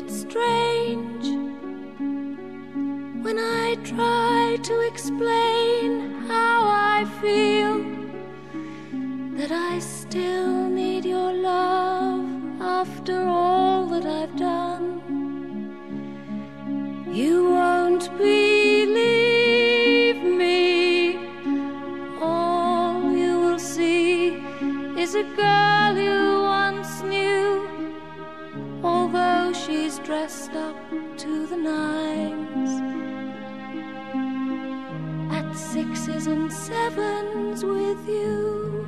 it strange when I try to explain how I feel, that I still need your love after all that I've done? You won't believe me. All you will see is a girl you once knew, although she's dressed up to the nines, at 6s and 7s with you.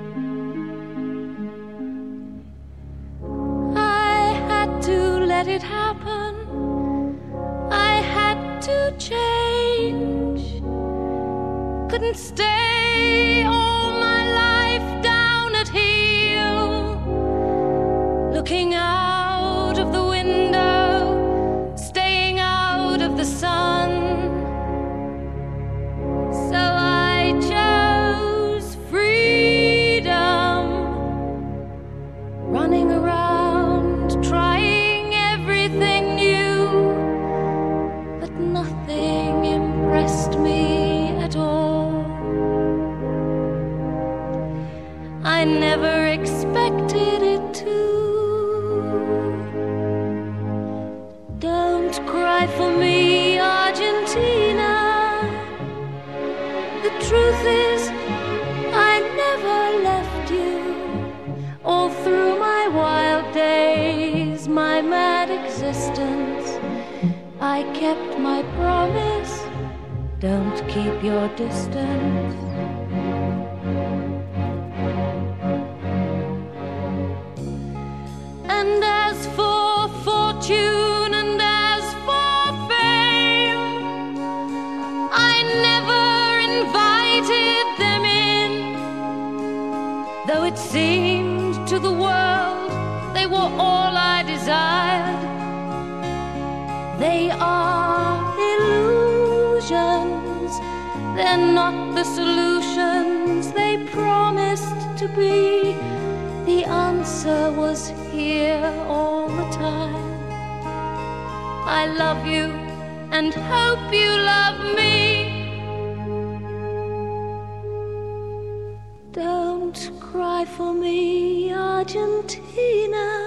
I had to let it happen. I had to change. Couldn't stay all my life down at heel, looking out of the window, staying out of the sun. So I chose freedom, running around, trying everything new, but nothing impressed me at all. I never expected it to. Don't cry for me, Argentina. The truth is, I never left you. All through my wild days, my mad existence, I kept my promise. Don't keep your distance. And as for fortune and as for fame, I never invited them in, though it seemed to the world they were all I desired. They are illusions, they're not the solutions they promised to be. The answer was here all the time. I love you and hope you love me. Don't cry for me, Argentina.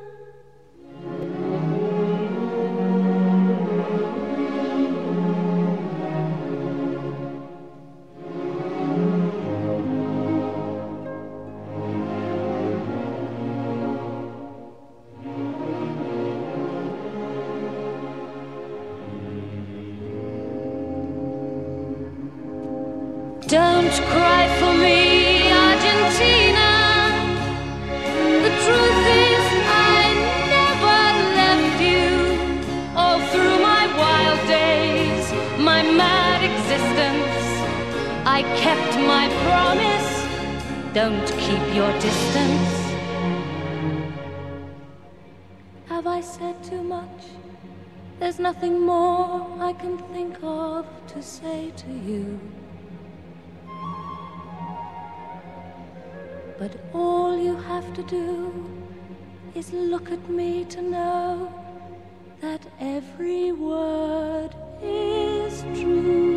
Don't cry for me, Argentina. The truth is, I never left you. All through my wild days, my mad existence, I kept my promise. Don't keep your distance. Have I said too much? There's nothing more I can think of to say to you. But all you have to do is look at me to know that every word is true.